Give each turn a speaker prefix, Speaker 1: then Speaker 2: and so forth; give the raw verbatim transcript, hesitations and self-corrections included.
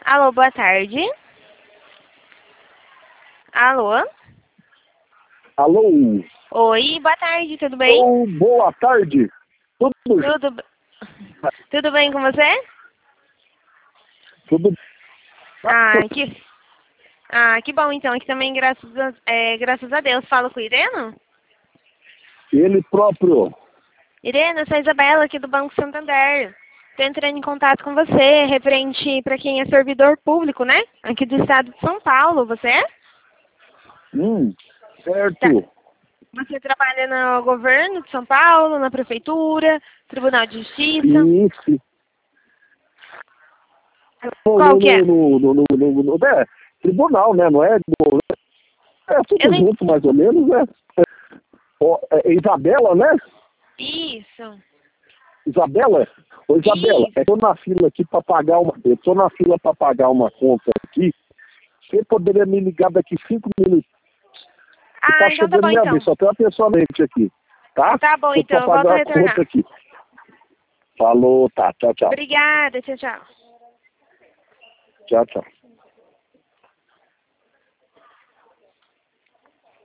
Speaker 1: Alô, boa tarde. Alô?
Speaker 2: Alô?
Speaker 1: Oi, boa tarde, tudo bem?
Speaker 2: Oh, boa tarde. Tudo,
Speaker 1: Tudo, b- tudo bem com você?
Speaker 2: tudo
Speaker 1: Ah, que, ah, que bom então, aqui também, graças a, é, graças a Deus. Falo com o Ireno?
Speaker 2: ele próprio.
Speaker 1: Irena, eu sou a Isabela aqui do Banco Santander. Estou entrando em contato com você, referente para quem é servidor público, né? Aqui do estado de São Paulo, você é?
Speaker 2: Hum,
Speaker 1: Tá.
Speaker 2: certo.
Speaker 1: Você trabalha no governo de São Paulo, na prefeitura, Tribunal de Justiça?
Speaker 2: Isso. No,
Speaker 1: Qual que é?
Speaker 2: no, no, no, no, no, no- é, tribunal, né? Não é? No, é
Speaker 1: Eu
Speaker 2: tudo
Speaker 1: não...
Speaker 2: junto, mais ou menos, né? Ó, é Isabela, né?
Speaker 1: Isso.
Speaker 2: Isabela? Ô, Isabela,
Speaker 1: Isso.
Speaker 2: eu tô na fila aqui para pagar uma. Eu tô na fila para pagar uma conta aqui. Você poderia me ligar daqui cinco minutos? Que
Speaker 1: Ah,
Speaker 2: tá
Speaker 1: então tá
Speaker 2: chegando
Speaker 1: bom
Speaker 2: minha
Speaker 1: então.
Speaker 2: vez, só tem uma pessoa mente aqui, tá?
Speaker 1: Tá bom
Speaker 2: Tô
Speaker 1: então,
Speaker 2: pra
Speaker 1: eu volto a
Speaker 2: pagar a conta
Speaker 1: retornar.
Speaker 2: aqui. Falou, tá, tchau, tchau.
Speaker 1: Obrigada, tchau, tchau.
Speaker 2: Tchau, tchau.